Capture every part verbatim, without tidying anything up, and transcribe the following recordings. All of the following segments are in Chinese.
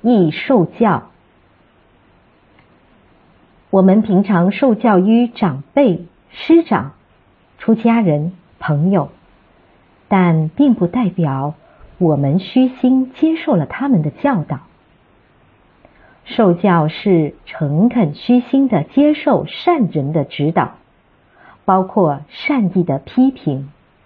易受教。我们平常受教于长辈、师长、出家人、朋友，但并不代表我们虚心接受了他们的教导。受教是诚恳虚心地接受善人的指导，包括善意的批评。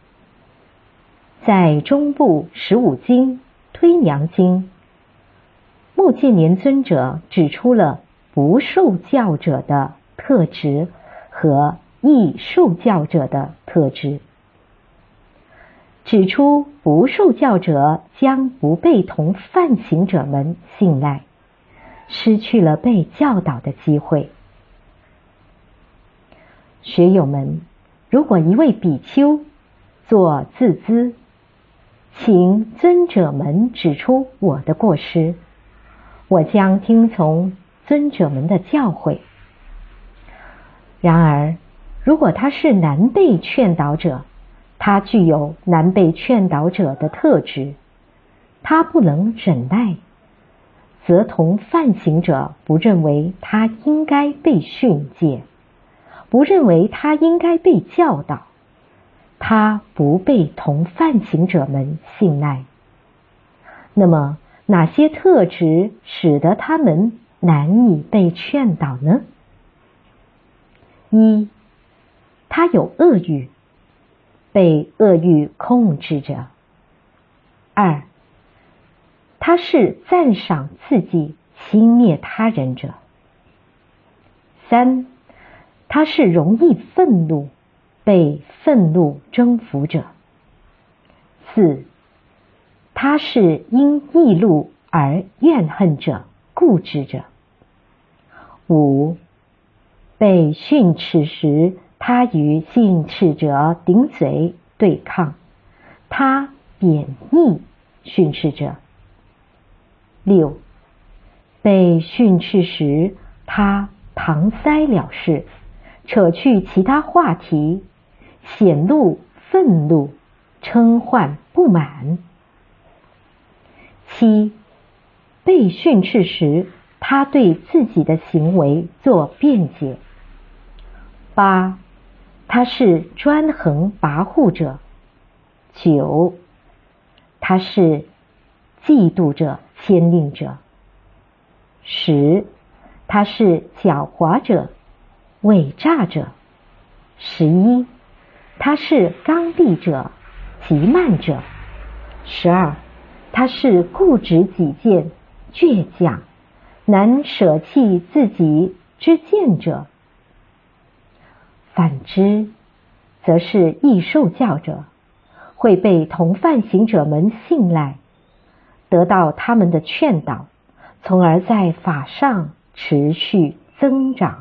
在中部十五经推娘经，目犍连尊者指出了不受教者的特质和易受教者的特质，指出不受教者将不被同犯行者们信赖，失去了被教导的机会。学友们，如果一位比丘做自资，请尊者们指出我的过失，我将听从尊者们的教诲。然而，如果他是难被劝导者，他具有难被劝导者的特质，他不能忍耐，则同犯行者不认为他应该被训诫，不认为他应该被教导，他不被同犯行者们信赖。那么哪些特质使得他们难以被劝导呢？一，他有恶欲，被恶欲控制着。二，他是赞赏自己、轻蔑他人者。三，他是容易愤怒，被愤怒征服者。四，他是因易怒而怨恨者、固执者。五，被训斥时，他与训斥者顶嘴对抗，他贬义训斥者。六，被训斥时，他搪塞了事，扯去其他话题，显露愤怒，称唤不满。七，被训斥时，他对自己的行为做辩解。八，他是专横跋扈者。九，他是嫉妒者、牵令者。十，他是狡猾者、伪诈者。十一，他是刚愎者、急慢者。十二，他是固执己见、倔强，难舍弃自己之见者。反之，则是易受教者，会被同犯行者们信赖，得到他们的劝导，从而在法上持续增长。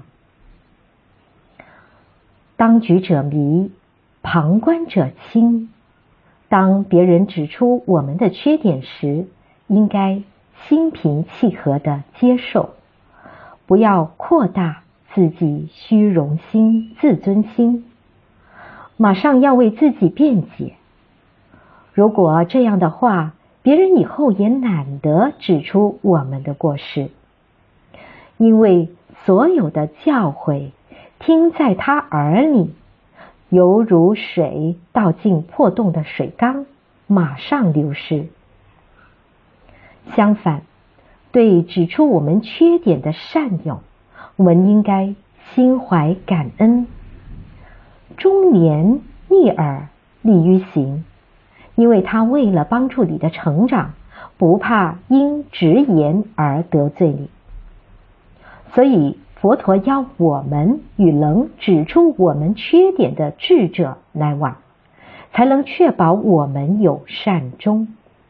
当局者迷，旁观者清。当别人指出我们的缺点时，应该心平气和地接受，不要扩大自己虚荣心、自尊心，马上要为自己辩解。如果这样的话，别人以后也懒得指出我们的过失，因为所有的教诲听在他耳里，犹如水倒进破洞的水缸，马上流失。相反，对指出我们缺点的善友，我们应该心怀感恩，忠言逆耳利于行，因为他为了帮助你的成长，不怕因直言而得罪你。所以佛陀要我们与能指出我们缺点的智者来往，才能确保我们有善终。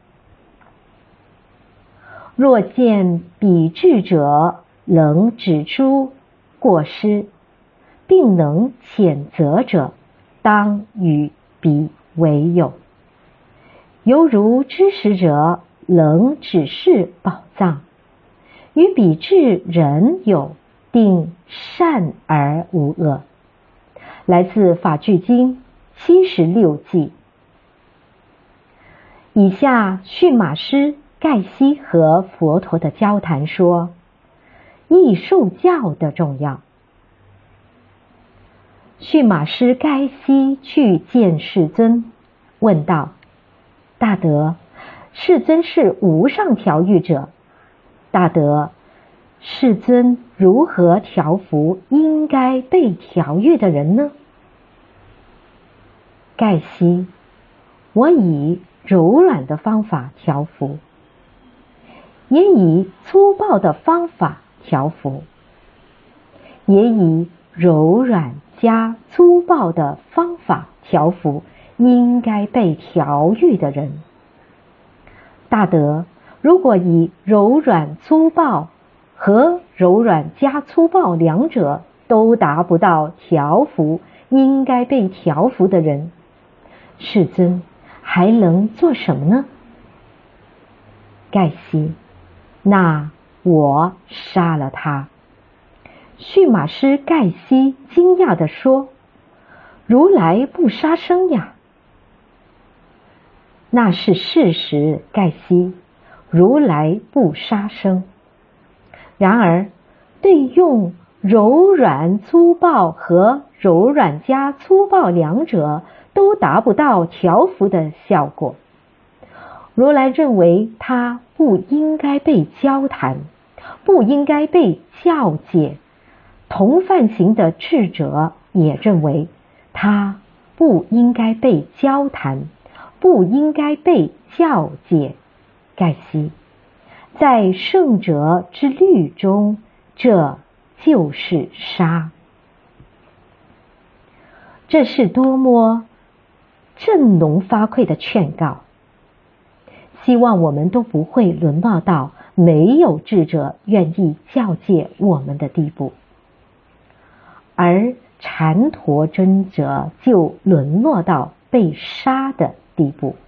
若见彼智者能指出过失，并能谴责者，当与彼为友。犹如知识者能指示宝藏，与彼智人有，定善而无恶。来自法句经七十六计。以下驯马师盖西和佛陀的交谈说，易受教的重要。驯马师盖西去见世尊，问道：大德，世尊是无上调御者，大德，世尊如何调伏应该被调御的人呢？盖西：我以柔软的方法调伏，也以粗暴的方法调伏，也以柔软加粗暴的方法调伏应该被调御的人。大德，如果以柔软粗暴和柔软加粗暴两者都达不到调伏应该被调伏的人，世尊还能做什么呢？盖西：那我杀了他。驯马师盖西惊讶地说：如来不杀生呀？那是事实，盖西，如来不杀生。然而对用柔软粗暴和柔软加粗暴两者都达不到调伏的效果，如来认为他不应该被交谈，不应该被教解。同犯行的智者也认为他不应该被交谈，不应该被教解。盖西，在圣者之律中，这就是杀。这是多么振聋发聩的劝告！希望我们都不会沦落到没有智者愿意教诫我们的地步。而禅陀尊者就沦落到被杀的地步。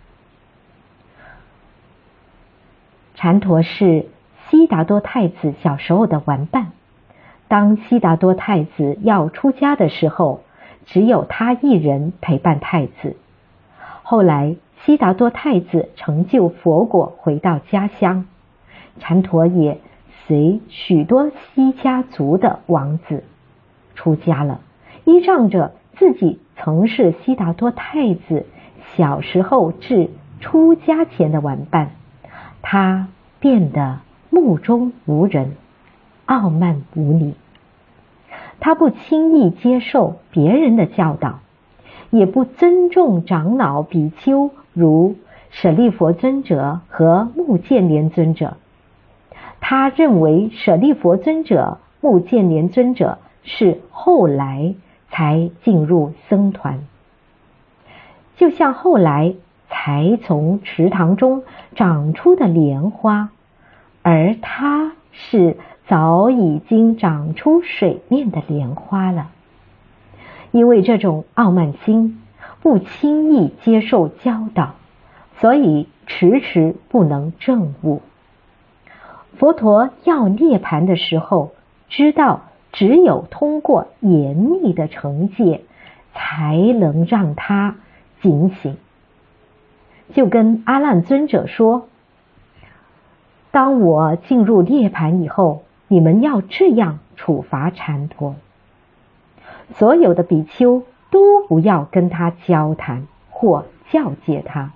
禅陀是悉达多太子小时候的玩伴，当悉达多太子要出家的时候，只有他一人陪伴太子。后来悉达多太子成就佛果回到家乡，禅陀也随许多悉家族的王子出家了，依仗着自己曾是悉达多太子小时候至出家前的玩伴，他变得目中无人，傲慢无礼。他不轻易接受别人的教导，也不尊重长老比丘如舍利弗尊者和目犍连尊者。他认为舍利弗尊者、目犍连尊者是后来才进入僧团，就像后来才从池塘中长出的莲花，而他是早已经长出水面的莲花了。因为这种傲慢心，不轻易接受教导，所以迟迟不能证悟。佛陀要涅槃的时候，知道只有通过严密的惩戒，才能让他警醒。就跟阿难尊者说，当我进入涅槃以后，你们要这样处罚禅陀。所有的比丘都不要跟他交谈或教诫他。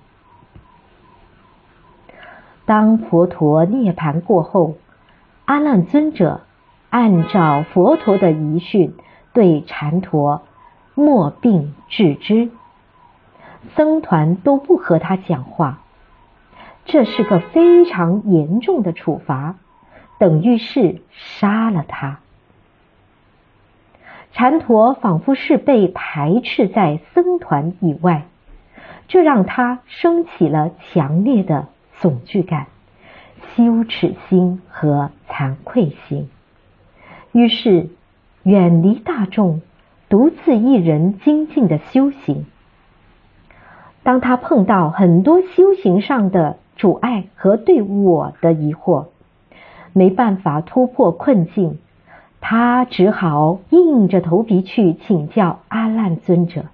当佛陀涅槃过后，阿难尊者按照佛陀的遗训对禅陀默并置之，僧团都不和他讲话。这是个非常严重的处罚，等于是杀了他。禅陀仿佛是被排斥在僧团以外，这让他升起了强烈的恐惧感、羞耻心和惭愧心，于是远离大众，独自一人精进的修行。当他碰到很多修行上的阻碍和对我的疑惑，没办法突破困境，他只好硬着头皮去请教阿难尊者。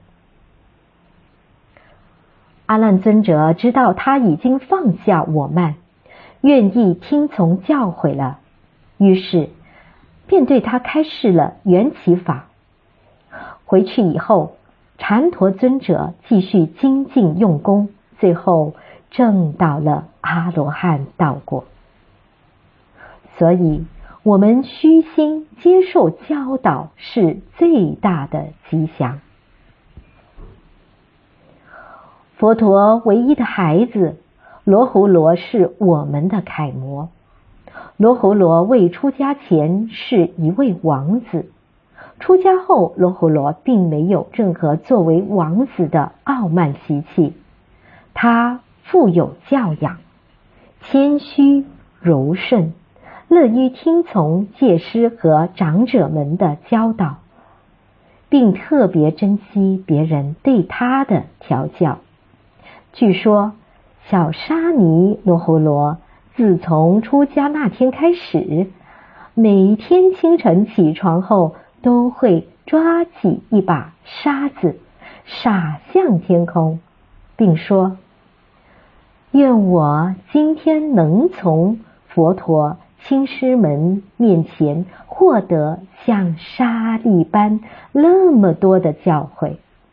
阿难尊者知道他已经放下我慢， 愿意听从教诲了，于是便对他开示了缘起法。回去以后，禅陀尊者继续精进用功，最后证到了阿罗汉道果。所以我们虚心接受教导是最大的吉祥。佛陀唯一的孩子罗睺罗是我们的楷模。罗睺罗未出家前是一位王子，出家后罗睺罗并没有任何作为王子的傲慢习气，他富有教养，谦虚柔顺，乐于听从戒师和长者们的教导，并特别珍惜别人对他的调教。据说小沙弥罗睺罗自从出家那天开始，每天清晨起床后都会抓起一把沙子撒向天空，并说：愿我今天能从佛陀亲师们面前获得像沙粒般那么多的教诲。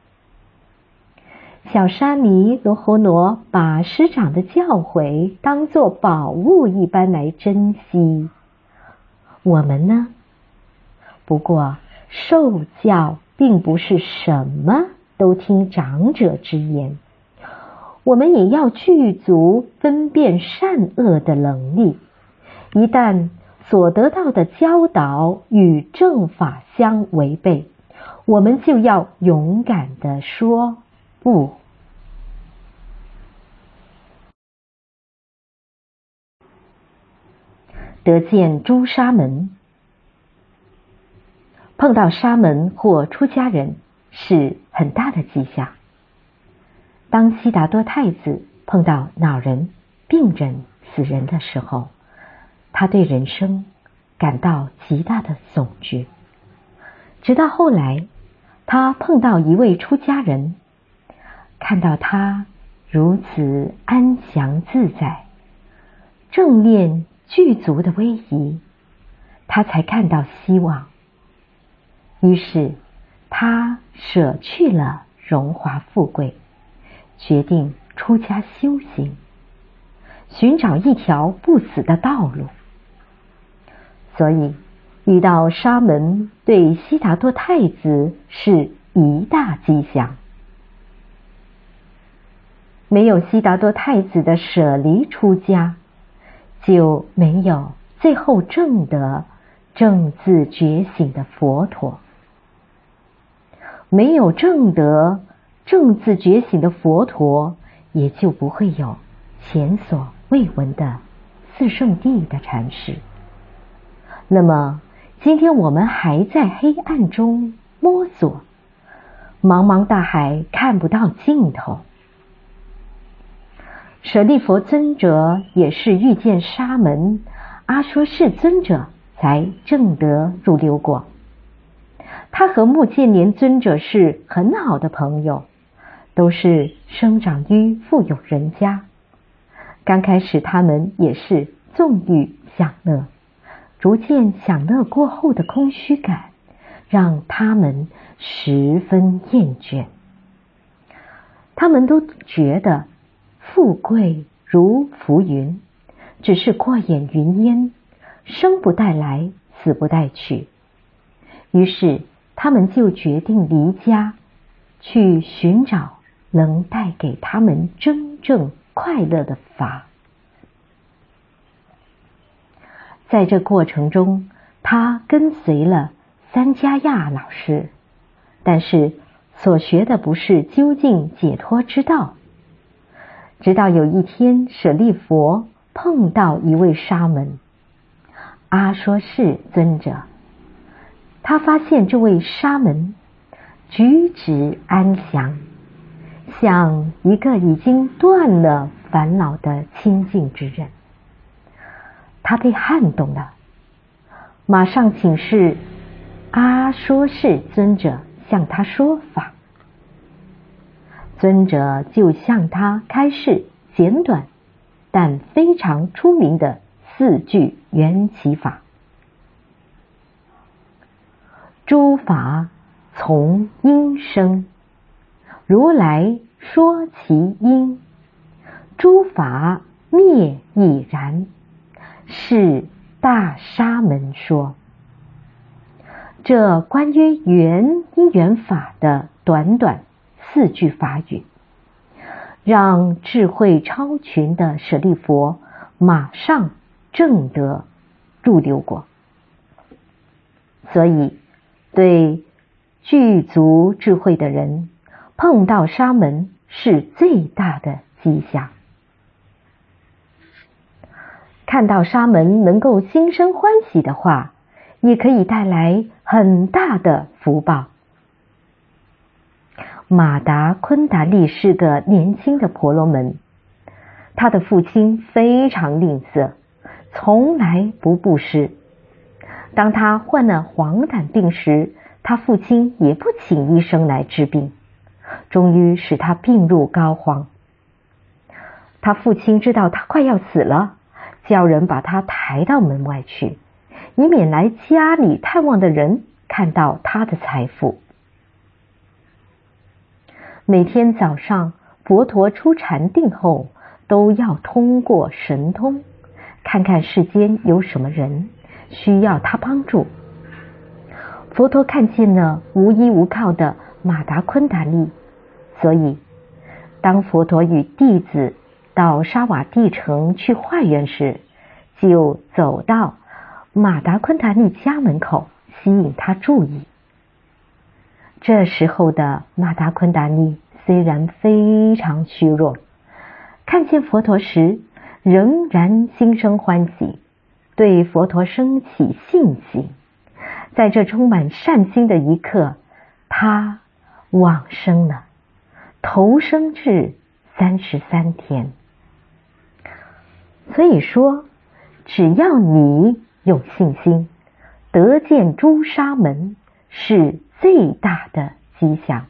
小沙弥罗睺罗把师长的教诲当作宝物一般来珍惜。我们呢？不过受教并不是什么都听长者之言，我们也要具足分辨善恶的能力。一旦所得到的教导与正法相违背，我们就要勇敢地说不。得见诸沙门。碰到沙门或出家人是很大的吉祥。当悉达多太子碰到老人、病人、死人的时候，他对人生感到极大的悚惧。直到后来，他碰到一位出家人，看到他如此安详自在，正念具足的威仪，他才看到希望。于是他舍去了荣华富贵，决定出家修行，寻找一条不死的道路。所以遇到沙门对悉达多太子是一大吉祥。没有悉达多太子的舍离出家，就没有最后证得正自觉醒的佛陀。没有证得正自觉醒的佛陀，也就不会有前所未闻的四圣谛的阐释。那么今天我们还在黑暗中摸索，茫茫大海看不到尽头。舍利弗尊者也是遇见沙门阿说示尊者才证得入流果。他和目犍连尊者是很好的朋友，都是生长于富有人家。刚开始他们也是纵欲享乐，逐渐享乐过后的空虚感让他们十分厌倦。他们都觉得富贵如浮云，只是过眼云烟，生不带来，死不带去。于是他们就决定离家，去寻找能带给他们真正快乐的法。在这过程中，他跟随了三迦亚老师，但是所学的不是究竟解脱之道。直到有一天，舍利弗碰到一位沙门阿说示尊者，他发现这位沙门举止安详，像一个已经断了烦恼的清净之人。他被撼动了，马上请示阿说示尊者向他说法。尊者就向他开示简短但非常出名的四句缘起法。诸法从因生，如来说其因，诸法灭亦然，是大沙门说。这关于缘因缘法的短短四句法语，让智慧超群的舍利佛马上证得入流果。所以对具足智慧的人，碰到沙门是最大的吉祥。看到沙门能够心生欢喜的话，也可以带来很大的福报。马达昆达利是个年轻的婆罗门，他的父亲非常吝啬，从来不布施。当他患了黄疸病时，他父亲也不请医生来治病，终于使他病入膏肓。他父亲知道他快要死了，叫人把他抬到门外去，以免来家里探望的人看到他的财富。每天早上佛陀出禅定后，都要通过神通看看世间有什么人需要他帮助。佛陀看见了无依无靠的马达昆达利，所以当佛陀与弟子到沙瓦蒂城去化缘时，就走到马达昆达利家门口，吸引他注意。这时候的马达昆达利虽然非常虚弱，看见佛陀时仍然心生欢喜，对佛陀生起信心。在这充满善心的一刻，他往生了，投生至三十三天。所以说，只要你有信心，得见诸沙门是最大的吉祥。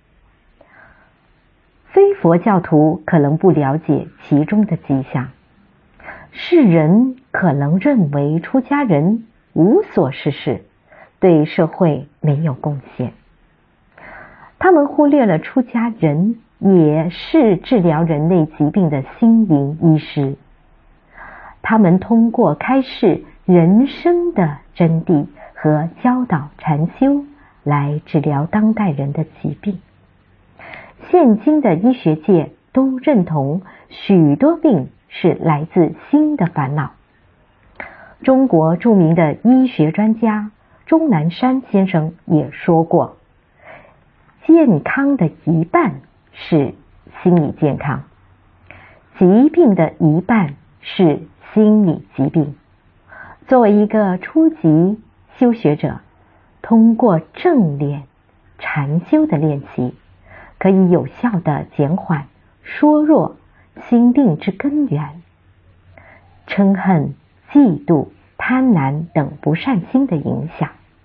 非佛教徒可能不了解其中的吉祥，世人可能认为出家人无所事事，对社会没有贡献。他们忽略了出家人也是治疗人类疾病的心灵医师。他们通过开示人生的真谛和教导禅修来治疗当代人的疾病。现今的医学界都认同许多病是来自心的烦恼。中国著名的医学专家钟南山先生也说过，健康的一半是心理健康，疾病的一半是心理疾病。作为一个初级修学者，通过正念禅修的练习，可以有效地减缓缩弱心病之根源，嗔恨、嫉妒、贪婪等不善心的影响。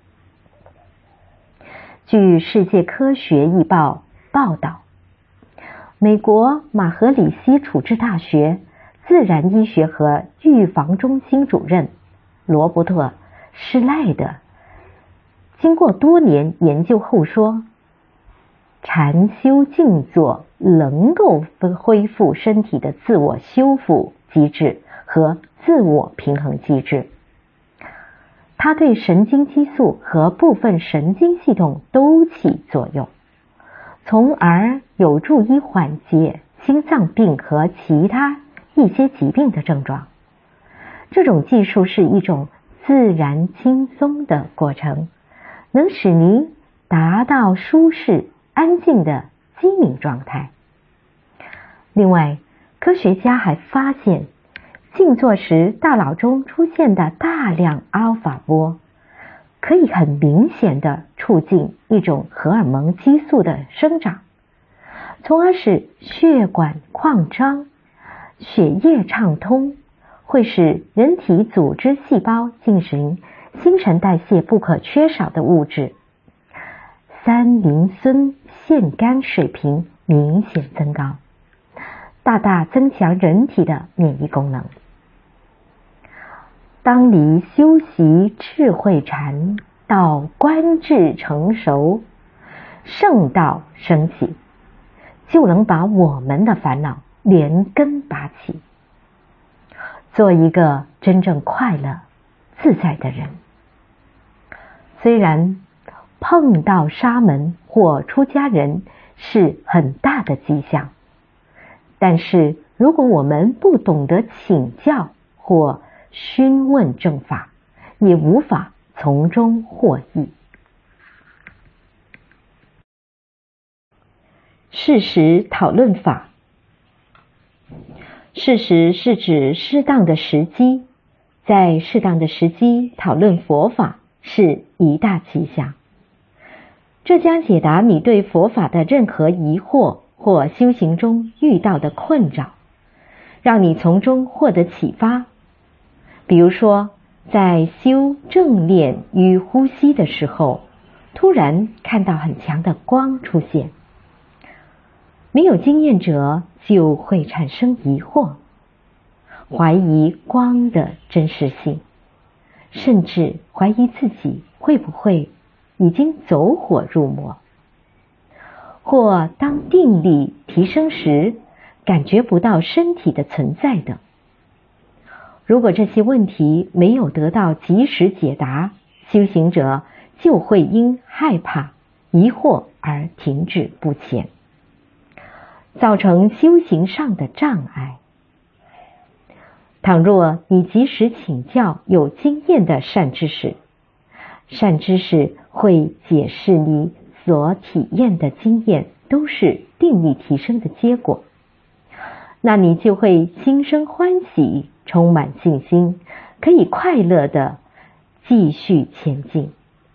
据世界科学译报报道，美国马荷里西处置大学自然医学和预防中心主任罗伯特·施赖德经过多年研究后说，禅修静坐能够恢复身体的自我修复机制和自我平衡机制，它对神经激素和部分神经系统都起作用，从而有助于缓解心脏病和其他一些疾病的症状。这种技术是一种自然轻松的过程，能使您达到舒适安静的机敏状态。另外，科学家还发现，静坐时大脑中出现的大量阿尔法波，可以很明显地促进一种荷尔蒙激素的生长，从而使血管扩张、血液畅通，会使人体组织细胞进行新陈代谢不可缺少的物质，三磷酸腺苷水平明显增高。 大大增强人体的免疫功能。当离修习智慧禅到观智成熟，圣道升起，就能把我们的烦恼连根拔起，做一个真正快乐自在的人。虽然碰到沙门或出家人是很大的迹象，但是如果我们不懂得请教或询问正法，也无法从中获益。适时讨论法，适时是指适当的时机，在适当的时机讨论佛法是一大吉祥。这将解答你对佛法的任何疑惑或修行中遇到的困扰，让你从中获得启发。比如说，在修正念与呼吸的时候，突然看到很强的光出现，没有经验者就会产生疑惑，怀疑光的真实性，甚至怀疑自己会不会已经走火入魔。或当定力提升时，感觉不到身体的存在等。如果这些问题没有得到及时解答，修行者就会因害怕、疑惑而停止不前，造成修行上的障碍。倘若你及时请教有经验的善知识，善知识会解释你所体验的经验都是定力提升的结果，那你就会心生欢喜，充满信心，可以快乐地继续前进。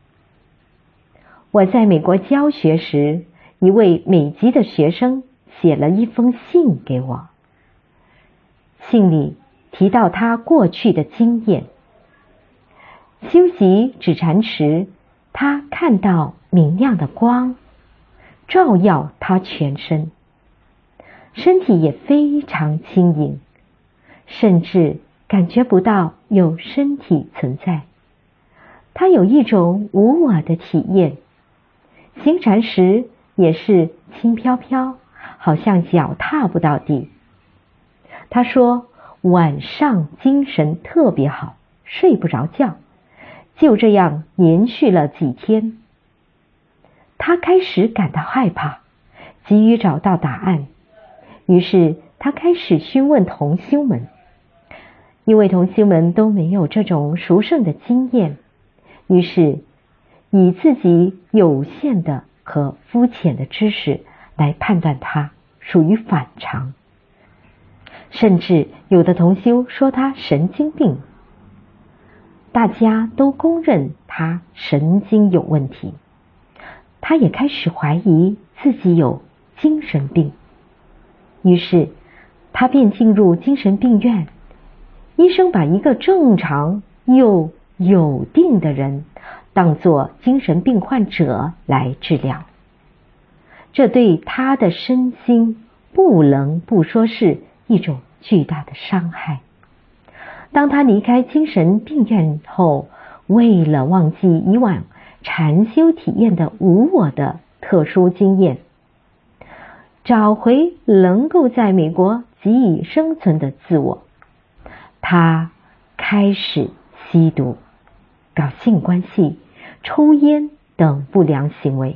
我在美国教学时，一位美籍的学生写了一封信给我，信里提到他过去的经验。修习止禅时，他看到明亮的光照耀他全身，身体也非常轻盈，甚至感觉不到有身体存在。他有一种无我的体验，行禅时也是轻飘飘，好像脚踏不到地。他说晚上精神特别好，睡不着觉，就这样连续了几天。他开始感到害怕，急于找到答案，于是他开始询问同修们，因为同修们都没有这种殊胜的经验，于是以自己有限的和肤浅的知识来判断他属于反常，甚至有的同修说他神经病。大家都公认他神经有问题，他也开始怀疑自己有精神病，于是他便进入精神病院。医生把一个正常又有定的人当作精神病患者来治疗，这对他的身心不能不说是一种巨大的伤害。当他离开精神病院后，为了忘记以往禅修体验的无我的特殊经验，找回能够在美国给予生存的自我，他开始吸毒、搞性关系、抽烟等不良行为。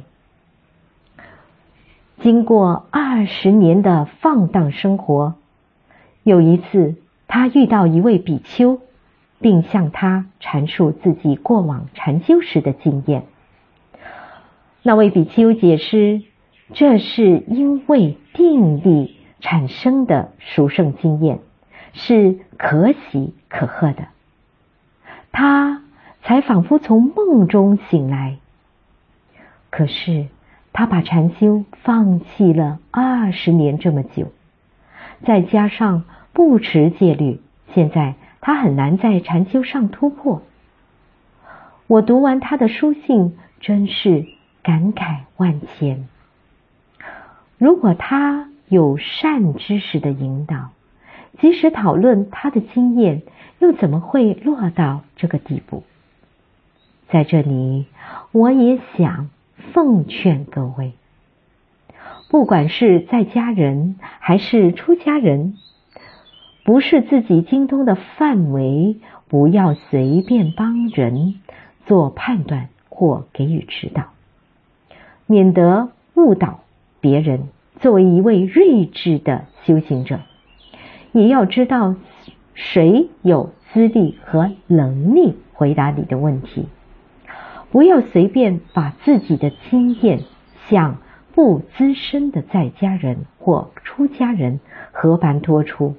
经过二十年的放荡生活，有一次他遇到一位比丘，并向他阐述自己过往禅修时的经验。那位比丘解释，这是因为定力产生的殊胜经验，是可喜可贺的，他才仿佛从梦中醒来。可是他把禅修放弃了二十年这么久，再加上不持戒律，现在他很难在禅修上突破。我读完他的书信，真是感慨万千。如果他有善知识的引导，即使讨论他的经验，又怎么会落到这个地步？在这里，我也想奉劝各位，不管是在家人还是出家人，不是自己精通的范围，不要随便帮人做判断或给予指导，免得误导别人。作为一位睿智的修行者，也要知道谁有资历和能力回答你的问题，不要随便把自己的经验向不资深的在家人或出家人和盘托出。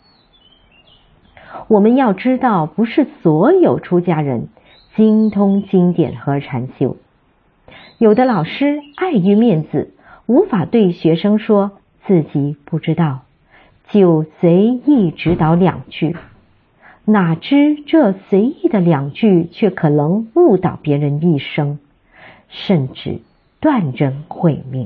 我们要知道，不是所有出家人精通经典和禅修，有的老师碍于面子，无法对学生说自己不知道，就随意指导两句，哪知这随意的两句却可能误导别人一生，甚至断人慧命。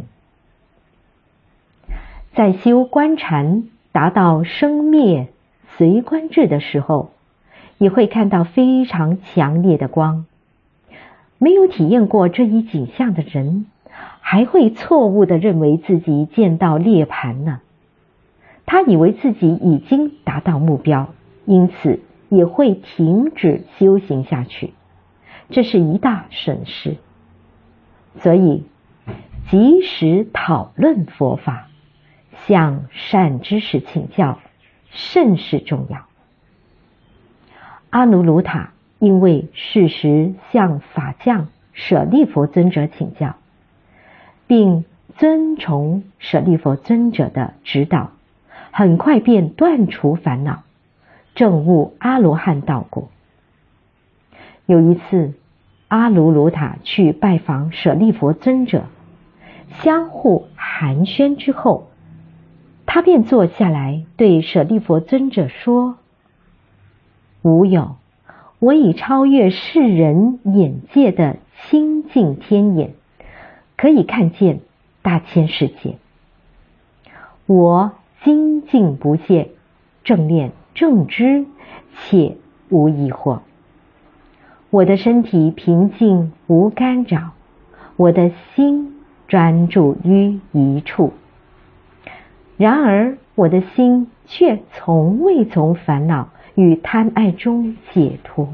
在修观禅达到生灭随观智的时候，也会看到非常强烈的光。没有体验过这一景象的人，还会错误地认为自己见到涅槃了。他以为自己已经达到目标，因此也会停止修行下去，这是一大损失。所以及时讨论佛法，向善知识请教甚是重要。阿努鲁塔因为适时向法将舍利弗尊者请教，并遵从舍利弗尊者的指导，很快便断除烦恼，证悟阿罗汉道果。有一次，阿努鲁塔去拜访舍利弗尊者，相互寒暄之后，他便坐下来对舍利弗尊者说：无有，我已超越世人眼界的清净天眼，可以看见大千世界。我精进不懈，正念正知，且无疑惑。我的身体平静无干扰，我的心专注于一处。然而我的心却从未从烦恼与贪爱中解脱。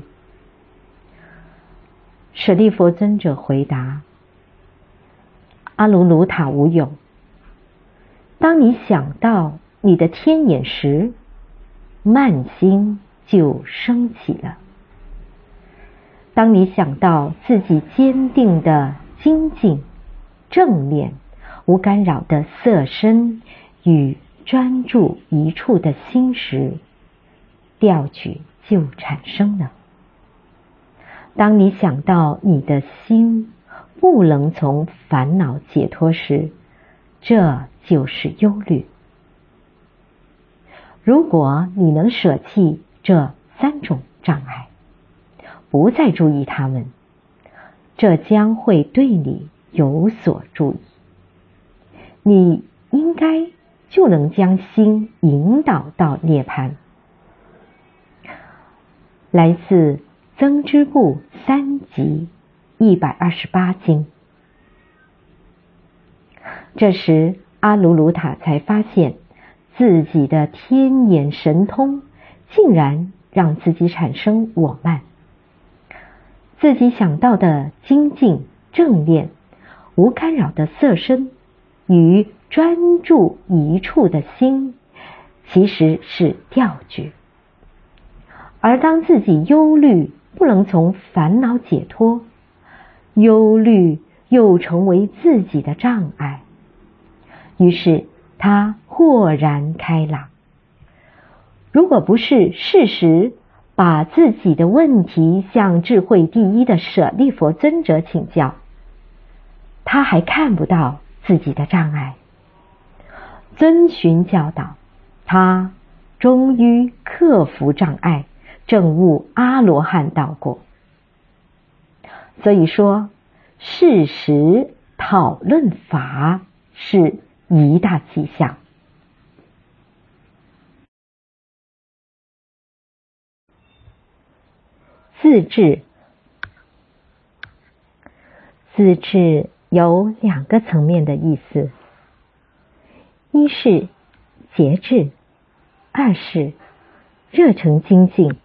舍利弗尊者回答：阿努鲁塔无有，当你想到你的天眼时，慢心就升起了。当你想到自己坚定的精进、正念、无干扰的色身与专注一处的心时，调举就产生了。当你想到你的心不能从烦恼解脱时，这就是忧虑。如果你能舍弃这三种障碍，不再注意它们，这将会对你有所注意。你应该就能将心引导到涅槃。来自增支部三集一百二十八经。这时阿努鲁塔才发现自己的天眼神通竟然让自己产生我慢。自己想到的精进、正念、无干扰的色身与专注一处的心，其实是调举。而当自己忧虑不能从烦恼解脱，忧虑又成为自己的障碍，于是他豁然开朗。如果不是适时把自己的问题向智慧第一的舍利弗尊者请教，他还看不到自己的障碍。遵循教导，他终于克服障碍，证悟阿罗汉道果。所以说，适时讨论法是一大迹象。 自制。自制有两个层面的意思，一是节制，二是热诚精进。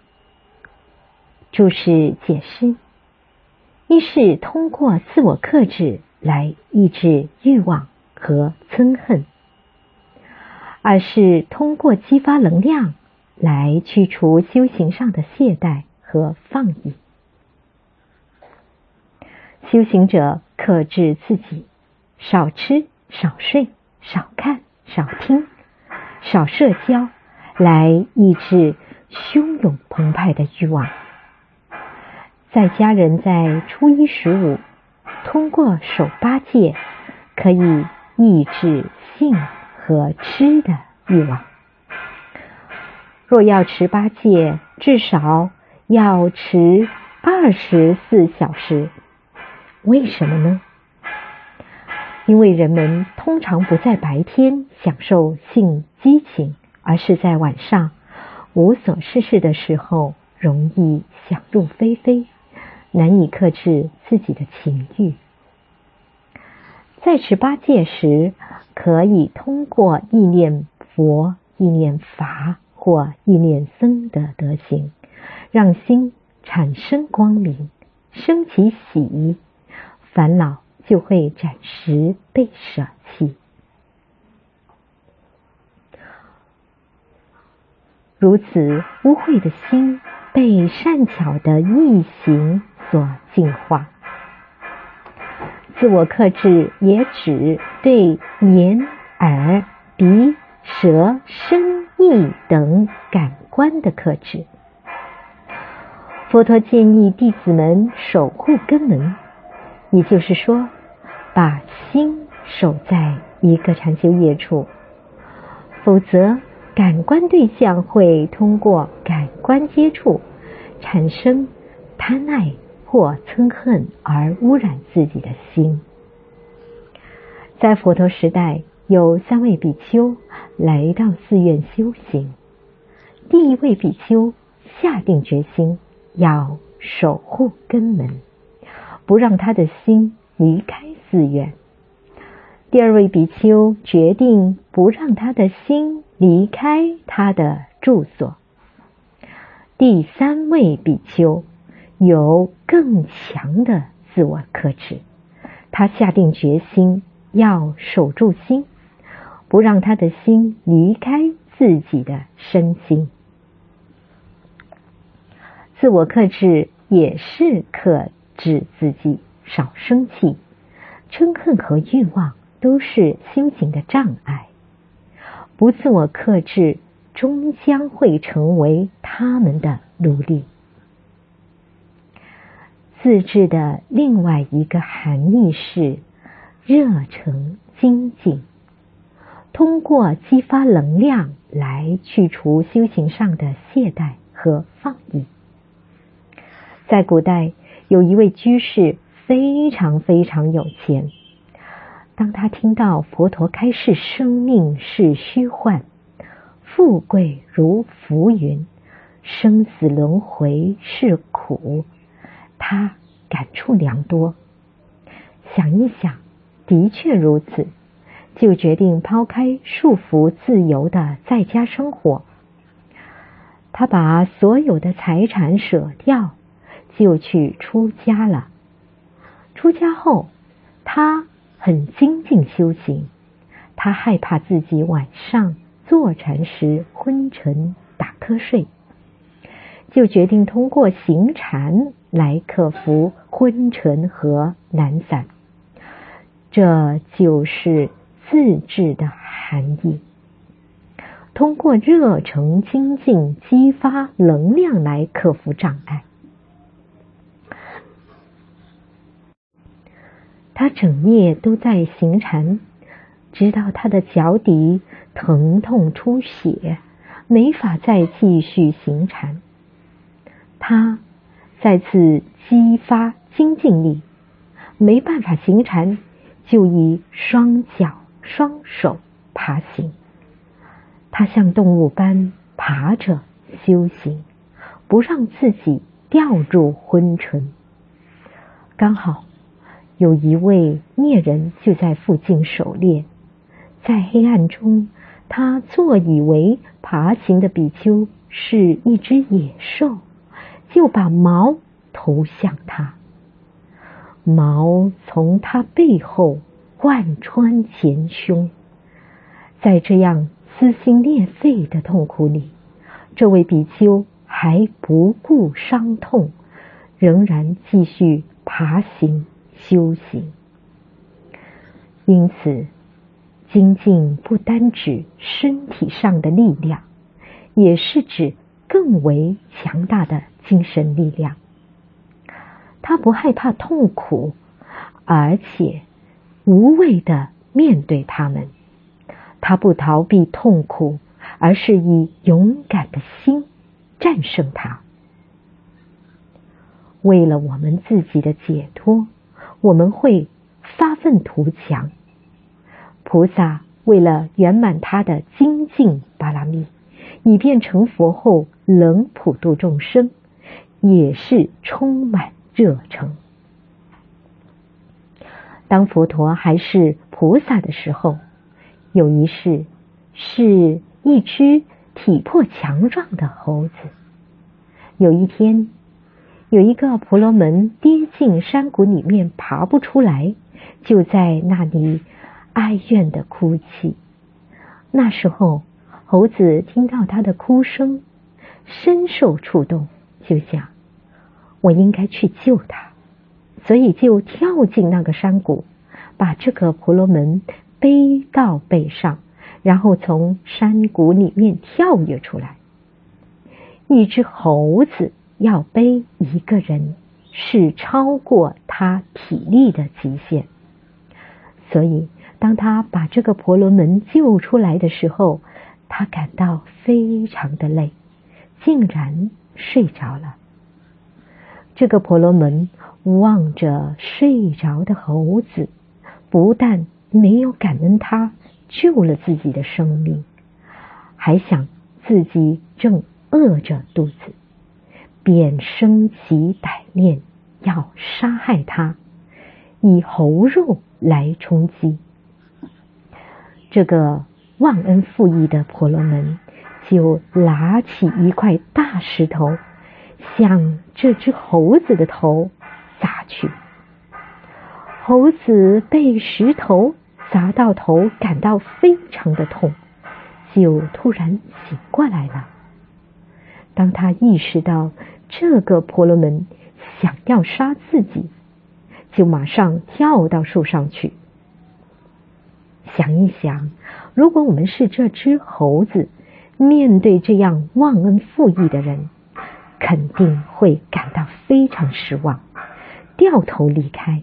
注释解释：一是通过自我克制来抑制欲望和憎恨，二是通过激发能量来去除修行上的懈怠和放逸。修行者克制自己，少吃、少睡、少看、少听、少社交，来抑制汹涌澎湃的欲望。在家人在初一十五通过守八戒，可以抑制性和吃的欲望。若要持八戒，至少要持二十四小时。为什么呢？因为人们通常不在白天享受性激情，而是在晚上无所事事的时候容易想入非非，难以克制自己的情欲。在持八戒时，可以通过意念佛、意念法或意念僧的德行，让心产生光明，升起喜意，烦恼就会暂时被舍弃。如此，污秽的心被善巧的意行所净化。自我克制也指对眼、耳、鼻、舌、身、意等感官的克制。佛陀建议弟子们守护根门，也就是说，把心守在一个禅修业处，否则感官对象会通过感官接触产生贪爱或憎恨而污染自己的心。在佛陀时代，有三位比丘来到寺院修行。第一位比丘下定决心要守护根门，不让他的心离开寺院。第二位比丘决定不让他的心离开他的住所。第三位比丘有更强的自我克制，他下定决心要守住心，不让他的心离开自己的身心。自我克制也是克制自己，少生气。嗔恨和欲望都是修行的障碍，不自我克制，终将会成为他们的奴隶。自制的另外一个含义是热诚精进，通过激发能量来去除修行上的懈怠和放逸。在古代，有一位居士非常非常有钱。当他听到佛陀开示生命是虚幻，富贵如浮云，生死轮回是苦，他感触良多。想一想，的确如此，就决定抛开束缚自由的在家生活。他把所有的财产舍掉，就去出家了。出家后，他很精进修行，他害怕自己晚上坐禅时昏沉打瞌睡，就决定通过行禅来克服昏沉和懒散。这就是自制的含义，通过热诚精进激发能量来克服障碍。他整夜都在行禅，直到他的脚底疼痛出血，没法再继续行禅。他再次激发精进力，没办法行禅，就以双脚双手爬行。他像动物般爬着修行，不让自己掉入昏沉。刚好有一位猎人就在附近狩猎，在黑暗中，他错以为爬行的比丘是一只野兽，就把矛投向他。矛从他背后贯穿前胸，在这样撕心裂肺的痛苦里，这位比丘还不顾伤痛，仍然继续爬行修行。因此，精进不单指身体上的力量，也是指更为强大的精神力量。他不害怕痛苦，而且无畏地面对他们。他不逃避痛苦，而是以勇敢的心战胜它。为了我们自己的解脱，我们会发愤图强。菩萨为了圆满他的精进巴拉密，以便成佛后能普度众生，也是充满热诚。当佛陀还是菩萨的时候，有一世是一只体魄强壮的猴子。有一天，有一个婆罗门跌进山谷里面爬不出来，就在那里哀怨地哭泣。那时候猴子听到他的哭声，深受触动，就想我应该去救他，所以就跳进那个山谷，把这个婆罗门背到背上，然后从山谷里面跳跃出来。一只猴子要背一个人，是超过他体力的极限，所以当他把这个婆罗门救出来的时候，他感到非常的累，竟然睡着了。这个婆罗门望着睡着的猴子，不但没有感恩他救了自己的生命，还想自己正饿着肚子，便生起歹念，要杀害他，以猴肉来充饥。这个忘恩负义的婆罗门就拿起一块大石头，向这只猴子的头砸去。猴子被石头砸到头，感到非常的痛，就突然醒过来了。当他意识到这个婆罗门想要杀自己，就马上跳到树上去。想一想，如果我们是这只猴子，面对这样忘恩负义的人，肯定会感到非常失望，掉头离开。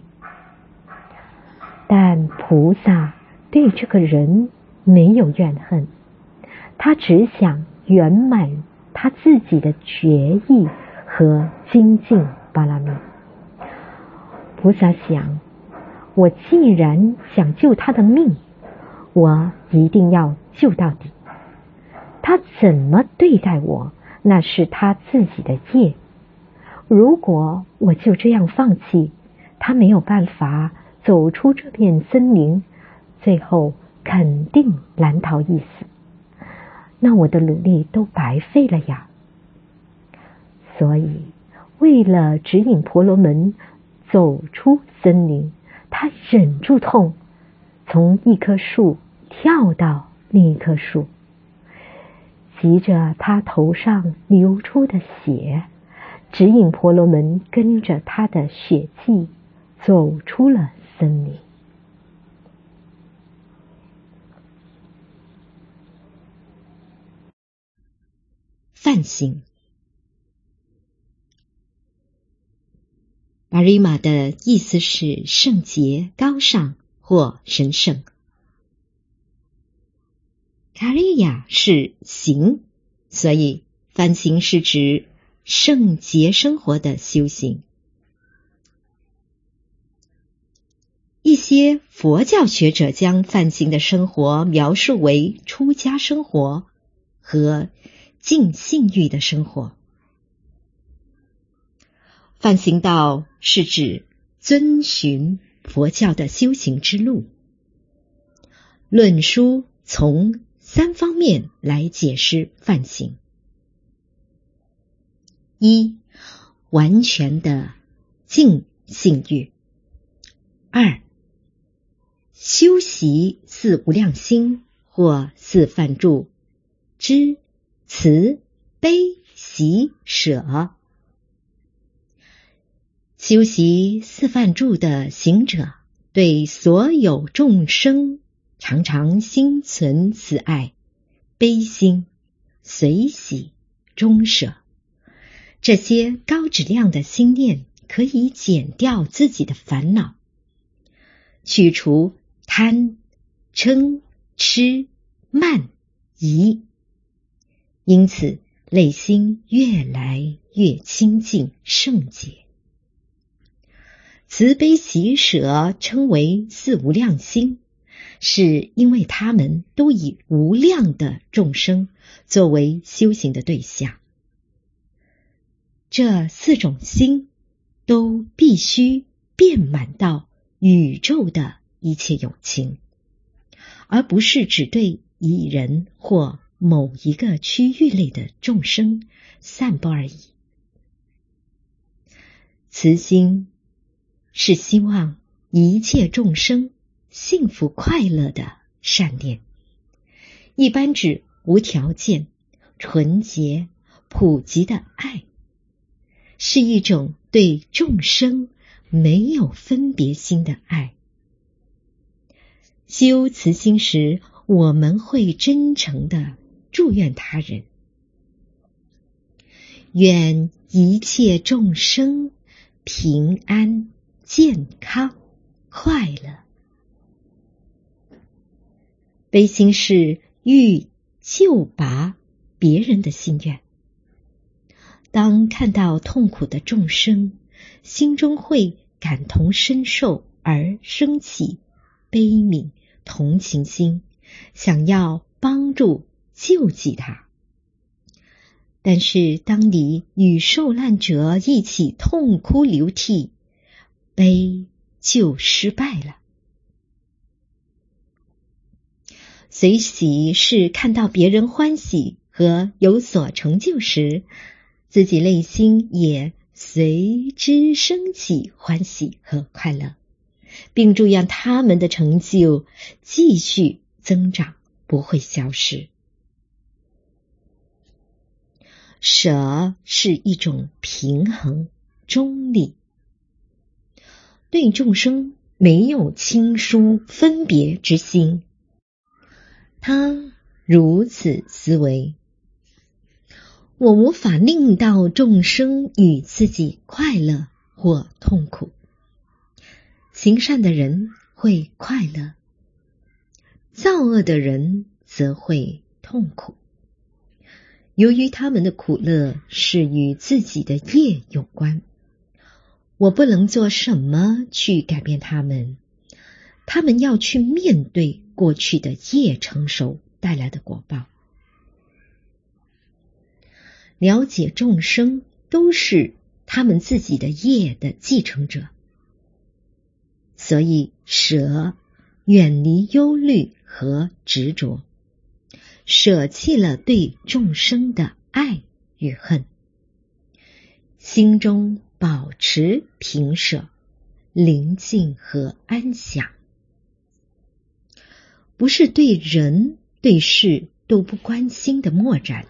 但菩萨对这个人没有怨恨，他只想圆满他自己的决意和精进巴拉密。菩萨想，我既然想救他的命，我一定要救到底。他怎么对待我，那是他自己的业。如果我就这样放弃，他没有办法走出这片森林，最后肯定难逃一死，那我的努力都白费了呀。所以为了指引婆罗门走出森林，他忍住痛，从一棵树跳到另一棵树，急着他头上流出的血，指引婆罗门跟着他的血迹走出了森林。 梵行。巴瑞玛的意思是圣洁、高尚或神圣。卡瑞亚是行，所以梵行是指圣洁生活的修行。一些佛教学者将梵行的生活描述为出家生活和净性欲的生活。 梵行道是指遵循佛教的修行之路。论书从三方面来解释梵行：一、完全的净性欲；二、修习四无量心或四梵住，知、慈、悲、喜、舍。修习四梵住的行者，对所有众生常常心存慈爱、悲心、随喜、终舍。这些高质量的心念可以减掉自己的烦恼，去除贪、嗔、痴、慢、疑，因此内心越来越清净圣洁。慈悲喜舍称为四无量心，是因为他们都以无量的众生作为修行的对象。这四种心都必须遍满到宇宙的一切有情，而不是只对一人或某一个区域内的众生散布而已。慈心是希望一切众生幸福快乐的善念，一般指无条件、纯洁、普及的爱，是一种对众生没有分别心的爱。修慈心时，我们会真诚地祝愿他人，愿一切众生平安、健康、快乐。悲心是欲救拔别人的心愿。当看到痛苦的众生，心中会感同身受而升起悲悯、同情心，想要帮助救济他。但是当你与受难者一起痛哭流涕，悲就失败了。随喜是看到别人欢喜和有所成就时，自己内心也随之升起欢喜和快乐，并祝愿他们的成就继续增长，不会消失。舍是一种平衡、中立，对众生没有亲疏分别之心。他如此思维：我无法令到众生与自己快乐或痛苦。行善的人会快乐，造恶的人则会痛苦。由于他们的苦乐是与自己的业有关，我不能做什么去改变他们，他们要去面对过去的业成熟带来的果报。了解众生都是他们自己的业的继承者，所以舍远离忧虑和执着，舍弃了对众生的爱与恨，心中保持平舍、宁静和安详，不是对人对事都不关心的漠然。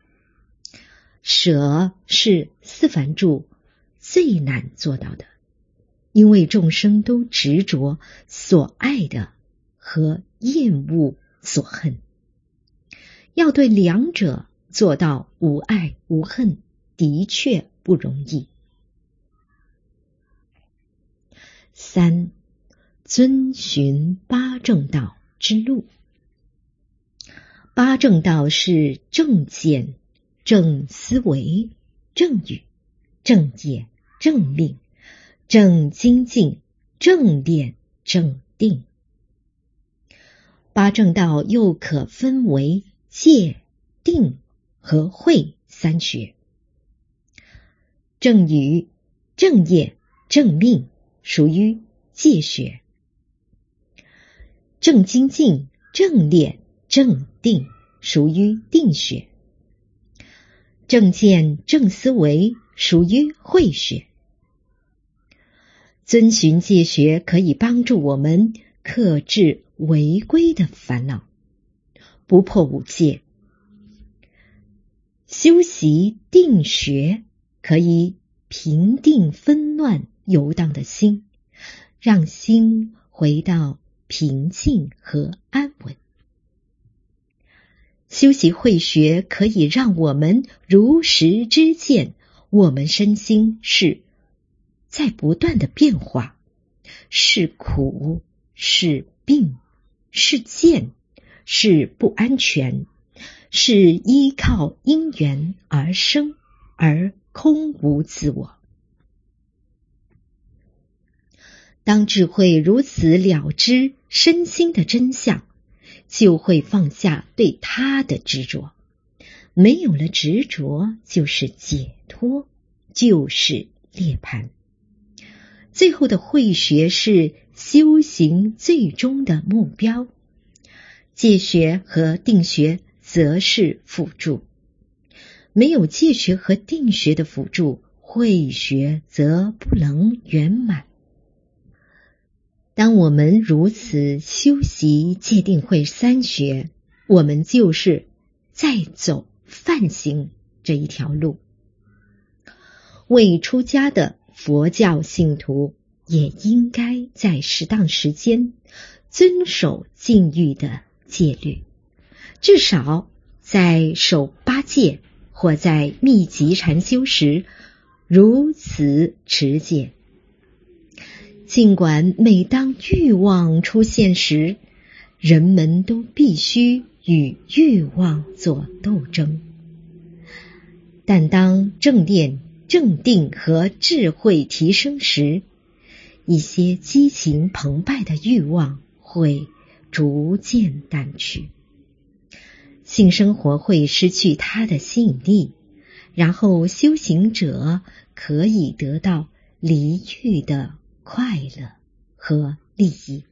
舍是四梵住最难做到的，因为众生都执着所爱的和厌恶所恨。要对两者做到无爱无恨，的确不容易。三、遵循八正道之路。八正道是正见、正思维、正语、正业、正命、正精进、正念、正定。八正道又可分为戒、定和慧三学。正语、 正业、正命属于戒学；正精进、正念、正定属于定学；正见、正思维属于慧学。遵循戒学可以帮助我们克制违规的烦恼，不破五戒。修习定学可以平定纷乱游荡的心，让心回到平静和安稳。修习慧学可以让我们如实知见，我们身心是在不断的变化，是苦，是病，是见，是不安全，是依靠因缘而生，而空无自我。当智慧如此了知身心的真相，就会放下对他的执着。没有了执着，就是解脱，就是涅槃。最后的慧学是修行最终的目标，戒学和定学则是辅助。没有戒学和定学的辅助，慧学则不能圆满。当我们如此修习戒定慧三学，我们就是在走梵行这一条路。未出家的佛教信徒也应该在适当时间遵守禁欲的戒律，至少在守八戒或在密集禅修时如此持戒。尽管每当欲望出现时，人们都必须与欲望做斗争，但当正念、正定和智慧提升时，一些激情澎湃的欲望会逐渐淡去，性生活会失去它的吸引力，然后修行者可以得到离欲的快乐和利益。